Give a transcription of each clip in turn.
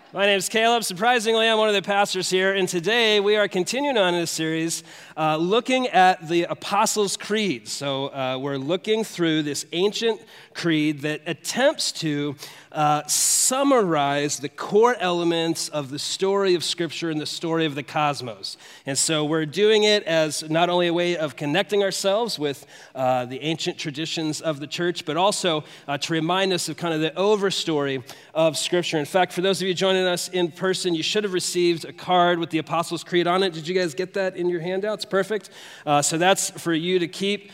My name is Caleb. Surprisingly, I'm one of the pastors here, and today we are continuing on in this series looking at the Apostles' Creed. So we're looking through this ancient creed that attempts to summarize the core elements of the story of Scripture and the story of the cosmos. And so we're doing it as not only a way of connecting ourselves with the ancient traditions of the church, but also to remind us of kind of the overstory of Scripture. In fact, for those of you joining us in person, you should have received a card with the Apostles' Creed on it. Did you guys get that in your handouts? Perfect. So that's for you to keep.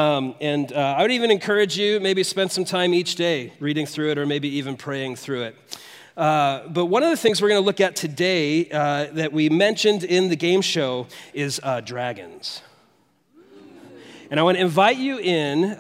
I would even encourage you, maybe spend some time each day reading through it or maybe even praying through it. But one of the things we're going to look at today that we mentioned in the game show is dragons. And I want to invite you in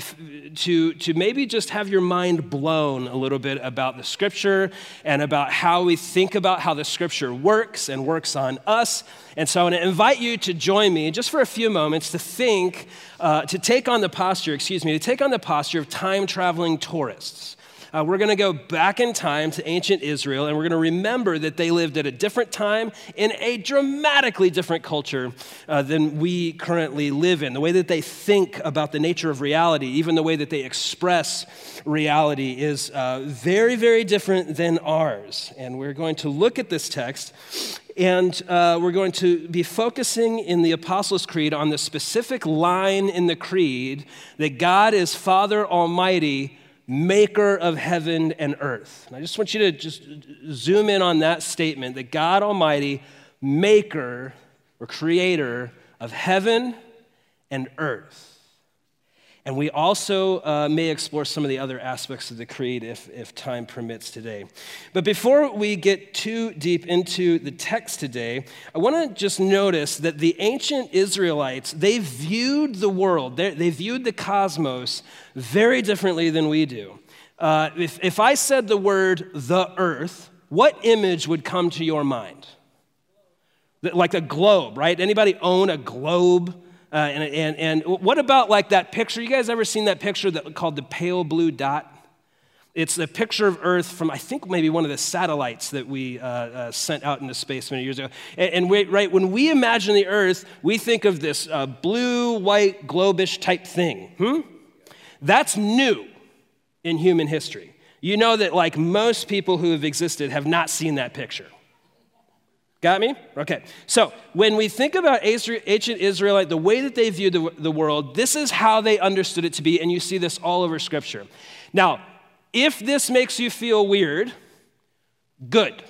to maybe just have your mind blown a little bit about the Scripture and about how we think about how the Scripture works and works on us. And so I want to invite you to join me just for a few moments to take on the posture of time-traveling tourists. We're going to go back in time to ancient Israel, and we're going to remember that they lived at a different time in a dramatically different culture than we currently live in. The way that they think about the nature of reality, even the way that they express reality is very, very different than ours. And we're going to look at this text, and we're going to be focusing in the Apostles' Creed on the specific line in the creed that God is Father Almighty, maker of heaven and earth. And I just want you to just zoom in on that statement, that God Almighty, maker or creator of heaven and earth. And we also may explore some of the other aspects of the creed if time permits today. But before we get too deep into the text today, I want to just notice that the ancient Israelites, they viewed the world, they viewed the cosmos very differently than we do. If I said the word the earth, what image would come to your mind? Like a globe, right? Anybody own a globe? And what about like that picture? You guys ever seen that picture called the pale blue dot? It's a picture of Earth from, I think, maybe one of the satellites that we sent out into space many years ago. Right, when we imagine the Earth, we think of this blue, white, globish type thing. That's new in human history. You know that like most people who have existed have not seen that picture. Got me? Okay. So when we think about ancient Israelite, the way that they viewed the world, this is how they understood it to be, and you see this all over Scripture. Now, if this makes you feel weird, good.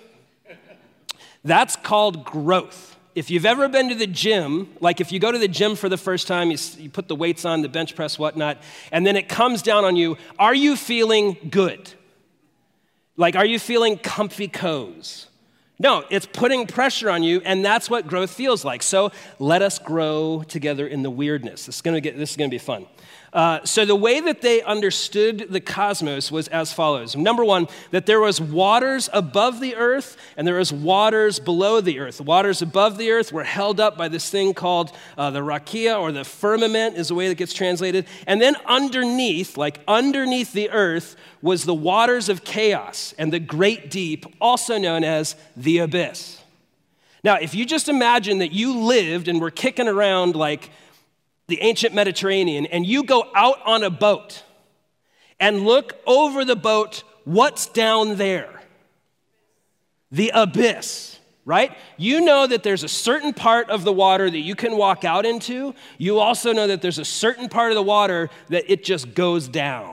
That's called growth. If you've ever been to the gym, like if you go to the gym for the first time, you put the weights on, the bench press, whatnot, and then it comes down on you, are you feeling good? Like, are you feeling comfy cozy? No, it's putting pressure on you, and that's what growth feels like. So let us grow together in the weirdness. This is going to be fun. So the way that they understood the cosmos was as follows. Number one, that there was waters above the earth and there was waters below the earth. The waters above the earth were held up by this thing called the rakia, or the firmament is the way that gets translated. And then underneath the earth, was the waters of chaos and the great deep, also known as the abyss. Now, if you just imagine that you lived and were kicking around like the ancient Mediterranean, and you go out on a boat and look over the boat, what's down there? The abyss, right? You know that there's a certain part of the water that you can walk out into. You also know that there's a certain part of the water that it just goes down.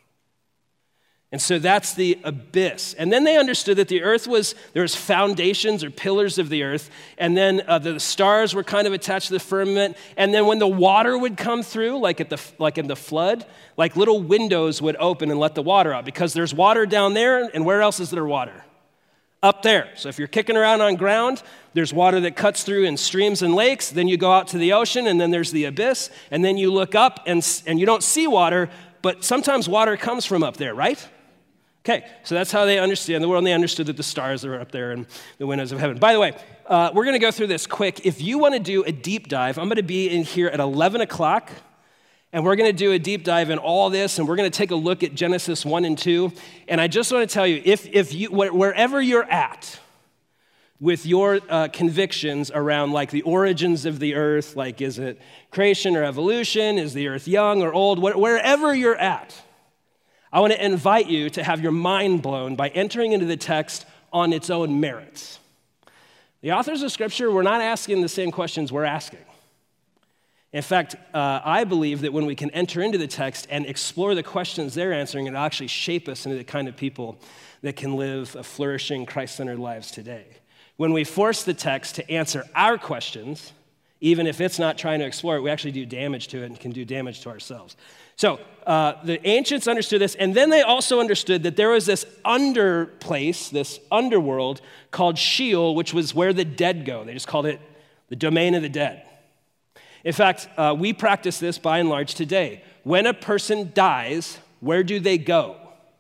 And so that's the abyss. And then they understood that the earth there's foundations or pillars of the earth, and then the stars were kind of attached to the firmament, and then when the water would come through, like in the flood, like little windows would open and let the water out, because there's water down there, and where else is there water? Up there. So if you're kicking around on ground, there's water that cuts through in streams and lakes, then you go out to the ocean, and then there's the abyss, and then you look up, and you don't see water, but sometimes water comes from up there, right? Okay, so that's how they understand the world, and they understood that the stars are up there and the windows of heaven. By the way, we're going to go through this quick. If you want to do a deep dive, I'm going to be in here at 11 o'clock, And we're going to do a deep dive in all this, and we're going to take a look at Genesis 1 and 2. And I just want to tell you, if you, wherever you're at with your convictions around like the origins of the earth, like is it creation or evolution, is the earth young or old, wherever you're at, I want to invite you to have your mind blown by entering into the text on its own merits. The authors of Scripture were not asking the same questions we're asking. In fact, I believe that when we can enter into the text and explore the questions they're answering, it'll actually shape us into the kind of people that can live a flourishing, Christ-centered lives today. When we force the text to answer our questions, even if it's not trying to explore it, we actually do damage to it and can do damage to ourselves. So the ancients understood this, and then they also understood that there was this under place, this underworld called Sheol, which was where the dead go. They just called it the domain of the dead. In fact, we practice this by and large today. When a person dies, where do they go?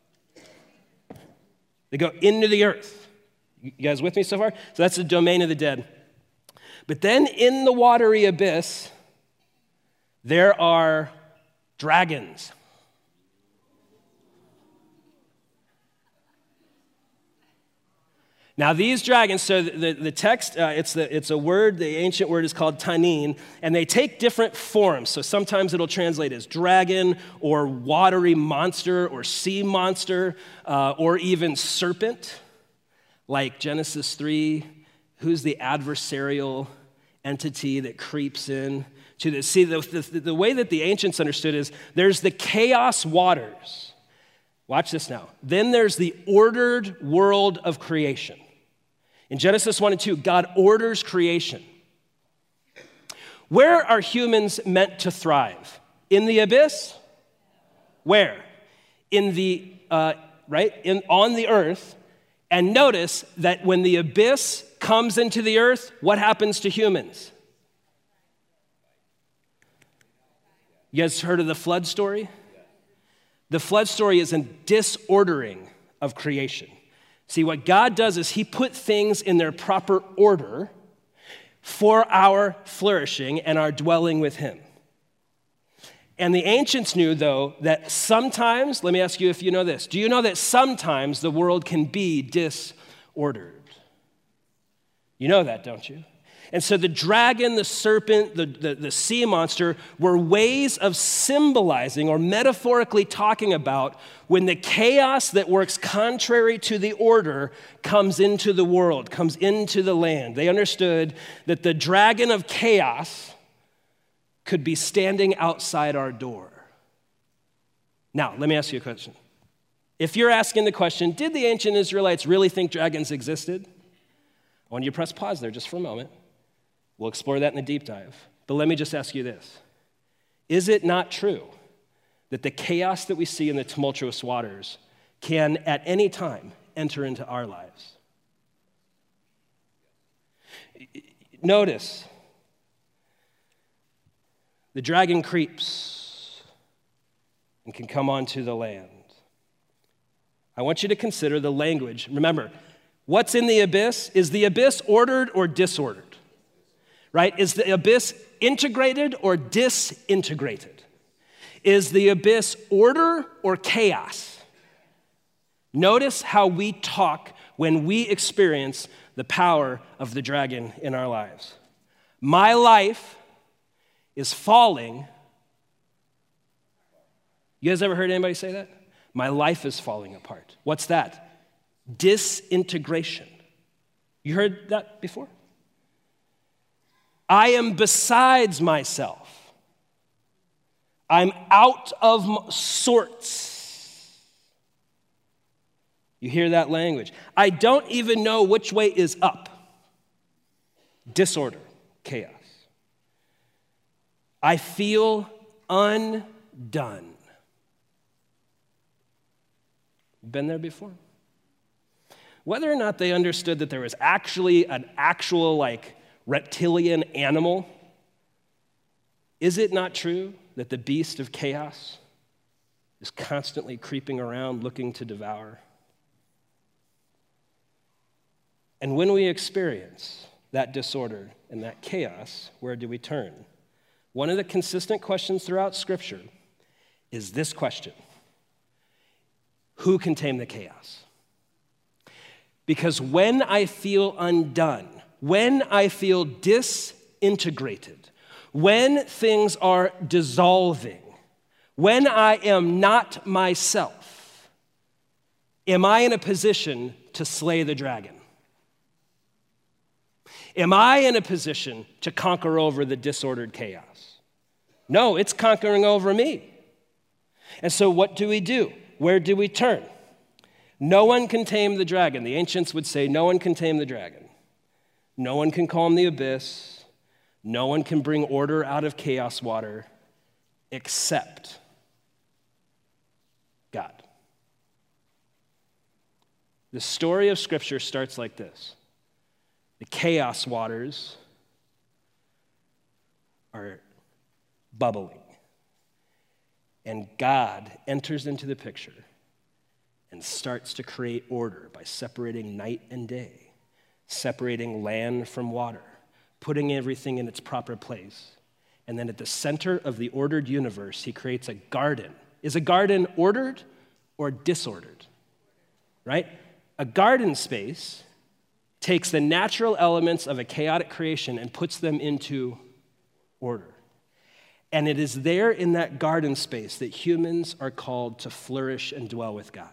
They go into the earth. You guys with me so far? So that's the domain of the dead. But then in the watery abyss, there are dragons. Now these dragons, so the text, it's a word, the ancient word is called tanin, and they take different forms. So sometimes it'll translate as dragon or watery monster or sea monster or even serpent, like Genesis 3, who's the adversarial entity that creeps in to this. See, the way that the ancients understood is there's the chaos waters. Watch this now. Then there's the ordered world of creation. In Genesis 1 and 2, God orders creation. Where are humans meant to thrive? In the abyss? Where? On the earth. And notice that when the abyss comes into the earth, what happens to humans? You guys heard of the flood story? The flood story is a disordering of creation. See, what God does is he put things in their proper order for our flourishing and our dwelling with him. And the ancients knew, though, that sometimes, let me ask you if you know this, do you know that sometimes the world can be disordered? You know that, don't you? And so the dragon, the serpent, the sea monster were ways of symbolizing or metaphorically talking about when the chaos that works contrary to the order comes into the world, comes into the land. They understood that the dragon of chaos could be standing outside our door. Now, let me ask you a question. If you're asking the question, did the ancient Israelites really think dragons existed? I want you to press pause there just for a moment. We'll explore that in the deep dive. But let me just ask you this. Is it not true that the chaos that we see in the tumultuous waters can at any time enter into our lives? Notice, the dragon creeps and can come onto the land. I want you to consider the language. Remember, what's in the abyss? Is the abyss ordered or disordered? Right? Is the abyss integrated or disintegrated? Is the abyss order or chaos? Notice how we talk when we experience the power of the dragon in our lives. My life is falling. You guys ever heard anybody say that? My life is falling apart. What's that? Disintegration. You heard that before? I am besides myself. I'm out of sorts. You hear that language? I don't even know which way is up. Disorder, chaos. I feel undone. Been there before? Whether or not they understood that there was actually an actual reptilian animal, is it not true that the beast of chaos is constantly creeping around looking to devour? And when we experience that disorder and that chaos, where do we turn? one of the consistent questions throughout Scripture is this question: who can tame the chaos? Because when I feel undone, when I feel disintegrated, when things are dissolving, when I am not myself, am I in a position to slay the dragon? Am I in a position to conquer over the disordered chaos? No, it's conquering over me. And so what do we do? Where do we turn? No one can tame the dragon. The ancients would say no one can tame the dragon. No one can calm the abyss. No one can bring order out of chaos water except God. The story of Scripture starts like this. The chaos waters are bubbling. And God enters into the picture and starts to create order by separating night and day, separating land from water, putting everything in its proper place. And then at the center of the ordered universe, he creates a garden. Is a garden ordered or disordered? Right? A garden space takes the natural elements of a chaotic creation and puts them into order. And it is there in that garden space that humans are called to flourish and dwell with God.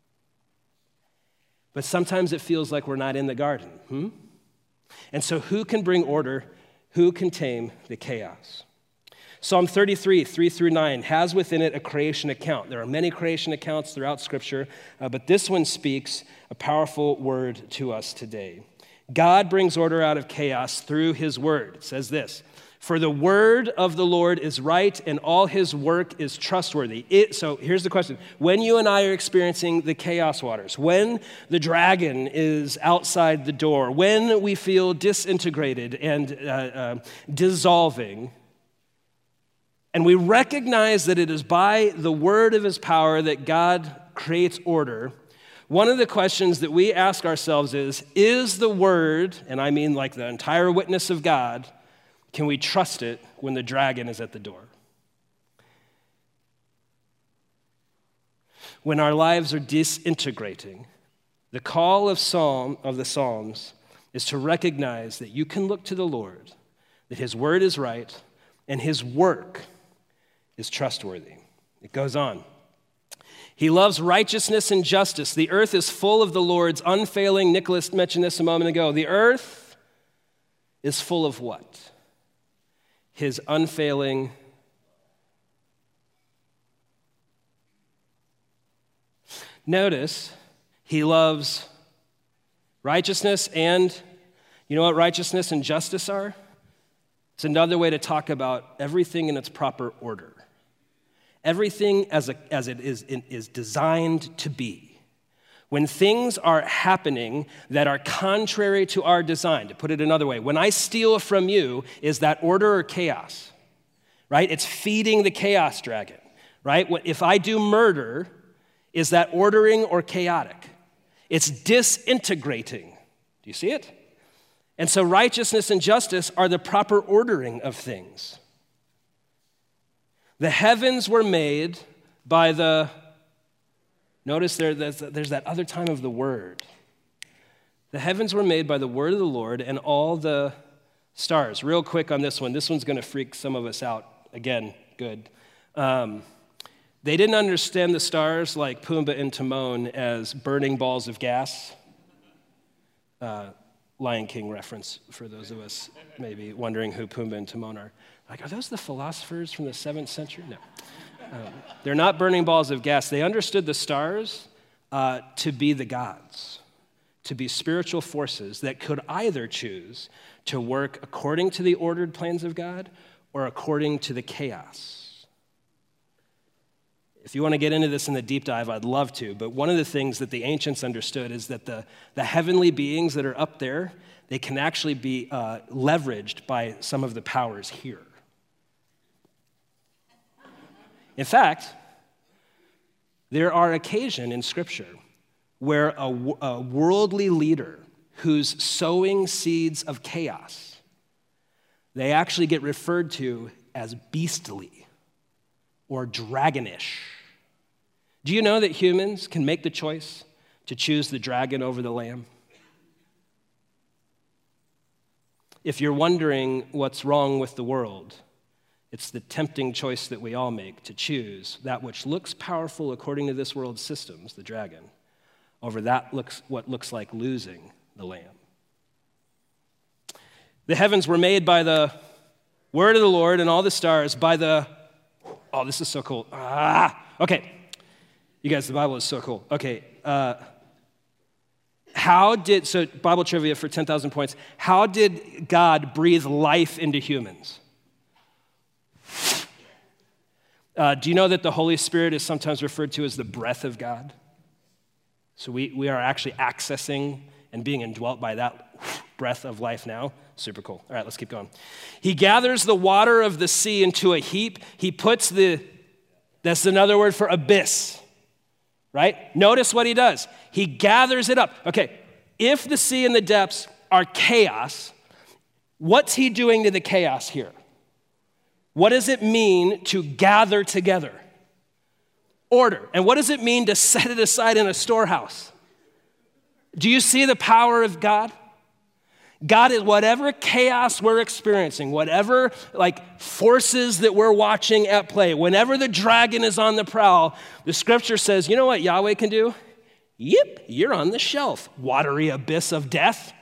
But sometimes it feels like we're not in the garden. And so who can bring order? Who can tame the chaos? Psalm 33, 3-9, has within it a creation account. There are many creation accounts throughout Scripture, but this one speaks a powerful word to us today. God brings order out of chaos through his word. It says this: for the word of the Lord is right, and all his work is trustworthy. So here's the question. When you and I are experiencing the chaos waters, when the dragon is outside the door, when we feel disintegrated and dissolving, and we recognize that it is by the word of his power that God creates order, one of the questions that we ask ourselves is the word, and I mean like the entire witness of God, can we trust it when the dragon is at the door? When our lives are disintegrating, the call of the Psalms is to recognize that you can look to the Lord, that his word is right, and his work is trustworthy. It goes on. He loves righteousness and justice. The earth is full of the Lord's unfailing, Nicholas mentioned this a moment ago. The earth is full of what? His unfailing. Notice, he loves righteousness, and you know what righteousness and justice are? It's another way to talk about everything in its proper order. Everything as it is designed to be. When things are happening that are contrary to our design, to put it another way, when I steal from you, is that order or chaos? Right? It's feeding the chaos dragon, right? If I do murder, is that ordering or chaotic? It's disintegrating. Do you see it? And so righteousness and justice are the proper ordering of things. The heavens were made by the, notice there's that other time of the word. The heavens were made by the word of the Lord, and all the stars. Real quick on this one. This one's going to freak some of us out. Again, good. They didn't understand the stars like Pumbaa and Timon as burning balls of gas. Lion King reference for those of us maybe wondering who Pumbaa and Timon are. Like, are those the philosophers from the 7th century? No. They're not burning balls of gas. They understood the stars to be the gods, to be spiritual forces that could either choose to work according to the ordered plans of God or according to the chaos. If you want to get into this in the deep dive, I'd love to, but one of the things that the ancients understood is that the heavenly beings that are up there, they can actually be leveraged by some of the powers here. In fact, there are occasions in Scripture where a worldly leader who's sowing seeds of chaos, they actually get referred to as beastly or dragonish. Do you know that humans can make the choice to choose the dragon over the lamb? If you're wondering what's wrong with the world, it's the tempting choice that we all make to choose that which looks powerful according to this world's systems, the dragon, over what looks like losing the lamb. The heavens were made by the word of the Lord, and all the stars by the, oh, this is so cool. Okay. You guys, the Bible is so cool. Okay. So Bible trivia for 10,000 points. How did God breathe life into humans? Do you know that the Holy Spirit is sometimes referred to as the breath of God? So we are actually accessing and being indwelt by that breath of life now. Super cool. All right, let's keep going. He gathers the water of the sea into a heap. He puts that's another word for abyss, right? Notice what he does. He gathers it up. Okay, if the sea and the depths are chaos, what's he doing to the chaos here? What does it mean to gather together? Order. And what does it mean to set it aside in a storehouse? Do you see the power of God? God is whatever chaos we're experiencing, whatever forces that we're watching at play, whenever the dragon is on the prowl, the scripture says, you know what Yahweh can do? Yep, you're on the shelf, watery abyss of death.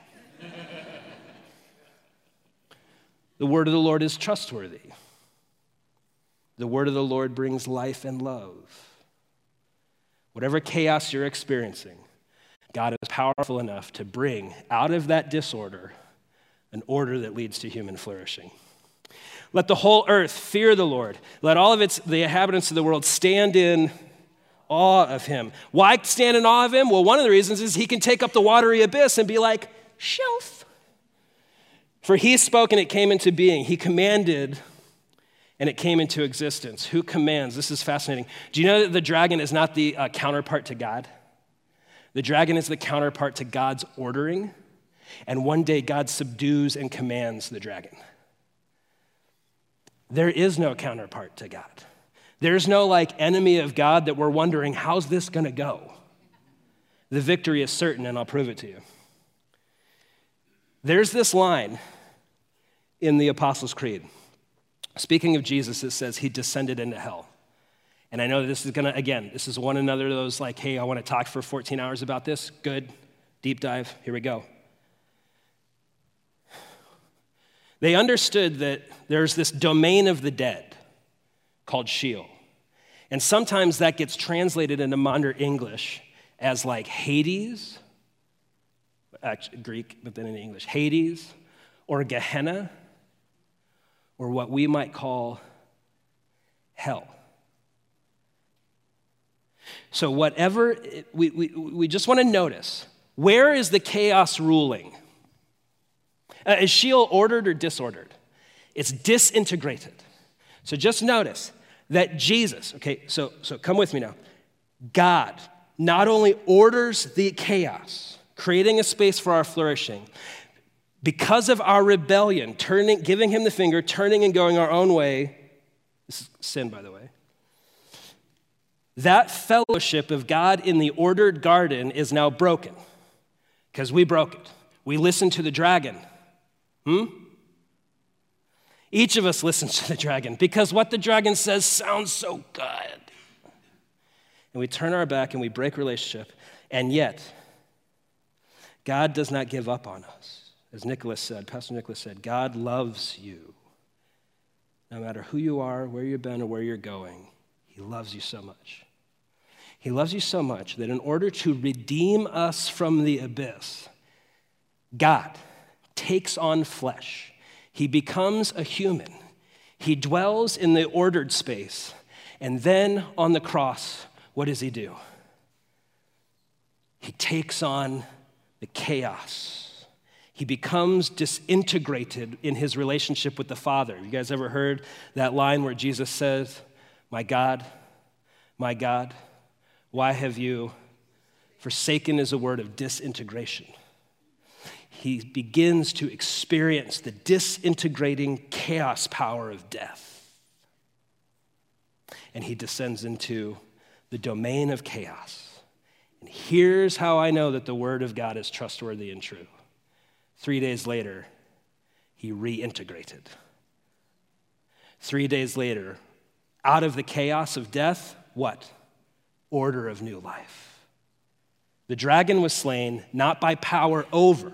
The word of the Lord is trustworthy. The word of the Lord brings life and love. Whatever chaos you're experiencing, God is powerful enough to bring out of that disorder an order that leads to human flourishing. Let the whole earth fear the Lord. Let all of the inhabitants of the world stand in awe of him. Why stand in awe of him? Well, one of the reasons is he can take up the watery abyss and be like, shelf. For he spoke and it came into being. He commanded and it came into existence. Who commands? This is fascinating. Do you know that the dragon is not the counterpart to God? The dragon is the counterpart to God's ordering, and one day God subdues and commands the dragon. There is no counterpart to God. There's no enemy of God that we're wondering, how's this going to go? The victory is certain, and I'll prove it to you. There's this line in the Apostles' Creed. Speaking of Jesus, it says he descended into hell. And I know this is this is one another of those hey, I want to talk for 14 hours about this. Good, deep dive, here we go. They understood that there's this domain of the dead called Sheol. And sometimes that gets translated into modern English as Hades, actually Greek, but then in English, Hades, or Gehenna, or what we might call hell. So whatever, we just want to notice, where is the chaos ruling? Is Sheol ordered or disordered? It's disintegrated. So just notice that Jesus, okay, so come with me now. God not only orders the chaos, creating a space for our flourishing, because of our rebellion, giving him the finger, turning and going our own way, this is sin, by the way, that fellowship of God in the ordered garden is now broken because we broke it. We listened to the dragon. Each of us listens to the dragon because what the dragon says sounds so good. And we turn our back and we break relationship, and yet God does not give up on us. As Pastor Nicholas said, God loves you. No matter who you are, where you've been, or where you're going, he loves you so much. He loves you so much that in order to redeem us from the abyss, God takes on flesh. He becomes a human. He dwells in the ordered space. And then on the cross, what does he do? He takes on the chaos. He becomes disintegrated in his relationship with the Father. You guys ever heard that line where Jesus says, my God, why have you forsaken is a word of disintegration. He begins to experience the disintegrating chaos power of death. and he descends into the domain of chaos. And here's how I know that the word of God is trustworthy and true. 3 days later, he reintegrated. 3 days later, out of the chaos of death, what? Order of new life. The dragon was slain not by power over,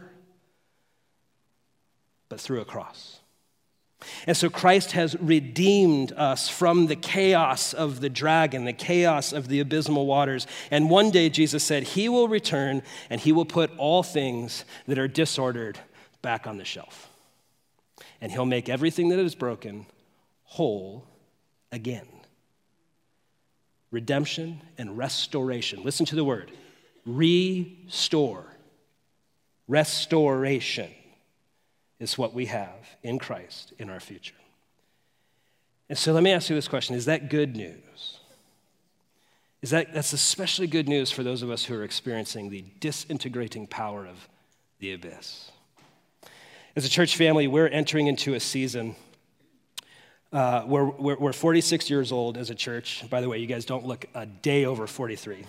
but through a cross. And so Christ has redeemed us from the chaos of the dragon, the chaos of the abysmal waters. And one day, Jesus said, he will return and he will put all things that are disordered back on the shelf. And he'll make everything that is broken whole again. Redemption and restoration. Listen to the word. Restore. Restoration is what we have in Christ in our future. And so let me ask you this question. Is that good news? That's especially good news for those of us who are experiencing the disintegrating power of the abyss. As a church family, we're entering into a season we're 46 years old as a church. By the way, you guys don't look a day over 43.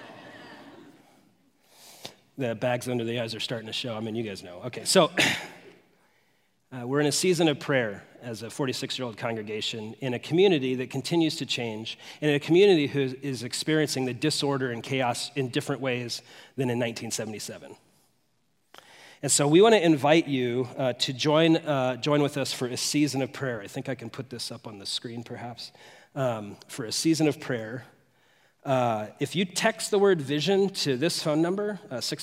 The bags under the eyes are starting to show. I mean, you guys know. Okay, so we're in a season of prayer as a 46-year-old congregation in a community that continues to change, and in a community who is experiencing the disorder and chaos in different ways than in 1977. And so we want to invite you to join with us for a season of prayer. I think I can put this up on the screen, perhaps, for a season of prayer. If you text the word vision to this phone number,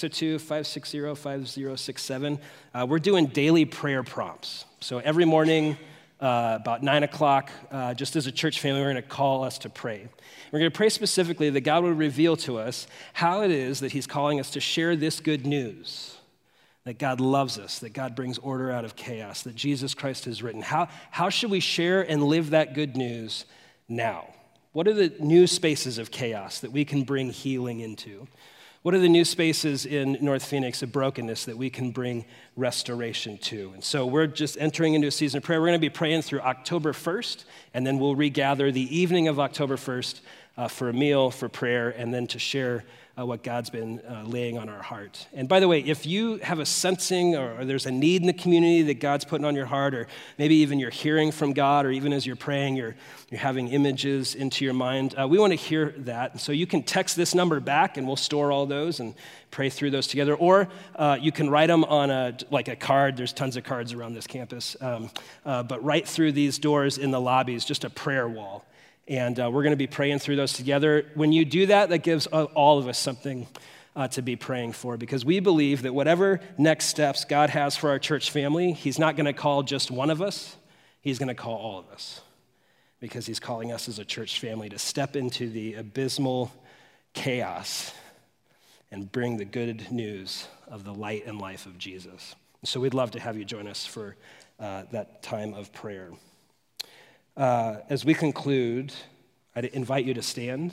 602-560-5067, we're doing daily prayer prompts. So every morning, about 9 o'clock, just as a church family, we're going to call us to pray. We're going to pray specifically that God would reveal to us how it is that he's calling us to share this good news, that God loves us, that God brings order out of chaos, that Jesus Christ has written. How should we share and live that good news now? What are the new spaces of chaos that we can bring healing into? What are the new spaces in North Phoenix of brokenness that we can bring restoration to? And so we're just entering into a season of prayer. We're going to be praying through October 1st, and then we'll regather the evening of October 1st for a meal, for prayer, and then to share what God's been laying on our heart. And by the way, if you have a sensing or there's a need in the community that God's putting on your heart, or maybe even you're hearing from God, or even as you're praying, you're having images into your mind, we want to hear that. And so you can text this number back, and we'll store all those and pray through those together. Or you can write them on a card. There's tons of cards around this campus. But right through these doors in the lobbies, just a prayer wall. And we're going to be praying through those together. When you do that, that gives all of us something to be praying for, because we believe that whatever next steps God has for our church family, he's not going to call just one of us. He's going to call all of us, because he's calling us as a church family to step into the abysmal chaos and bring the good news of the light and life of Jesus. So we'd love to have you join us for that time of prayer. As we conclude, I'd invite you to stand.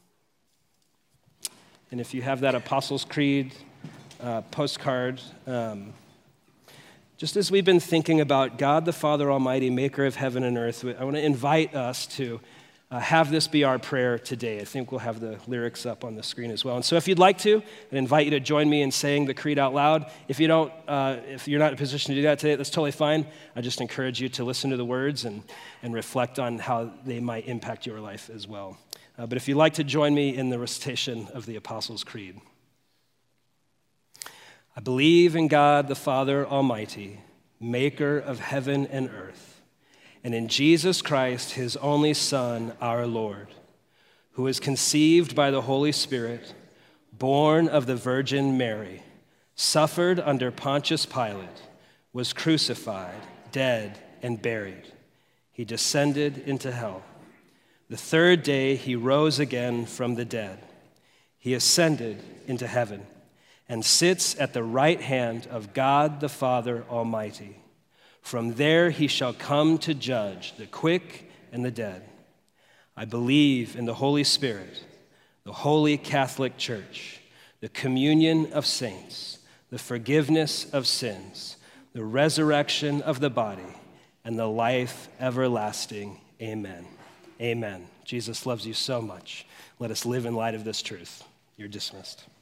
And if you have that Apostles' Creed postcard, just as we've been thinking about God the Father Almighty, maker of heaven and earth, I want to invite us to have this be our prayer today. I think we'll have the lyrics up on the screen as well. And so if you'd like to, I'd invite you to join me in saying the creed out loud. If you're not in a position to do that today, that's totally fine. I just encourage you to listen to the words and reflect on how they might impact your life as well. But if you'd like to join me in the recitation of the Apostles' Creed. I believe in God the Father Almighty, maker of heaven and earth, and in Jesus Christ, his only Son, our Lord, who was conceived by the Holy Spirit, born of the Virgin Mary, suffered under Pontius Pilate, was crucified, dead, and buried. He descended into hell. The third day he rose again from the dead. He ascended into heaven and sits at the right hand of God the Father Almighty. From there he shall come to judge the quick and the dead. I believe in the Holy Spirit, the Holy Catholic Church, the communion of saints, the forgiveness of sins, the resurrection of the body, and the life everlasting. Amen. Amen. Jesus loves you so much. Let us live in light of this truth. You're dismissed.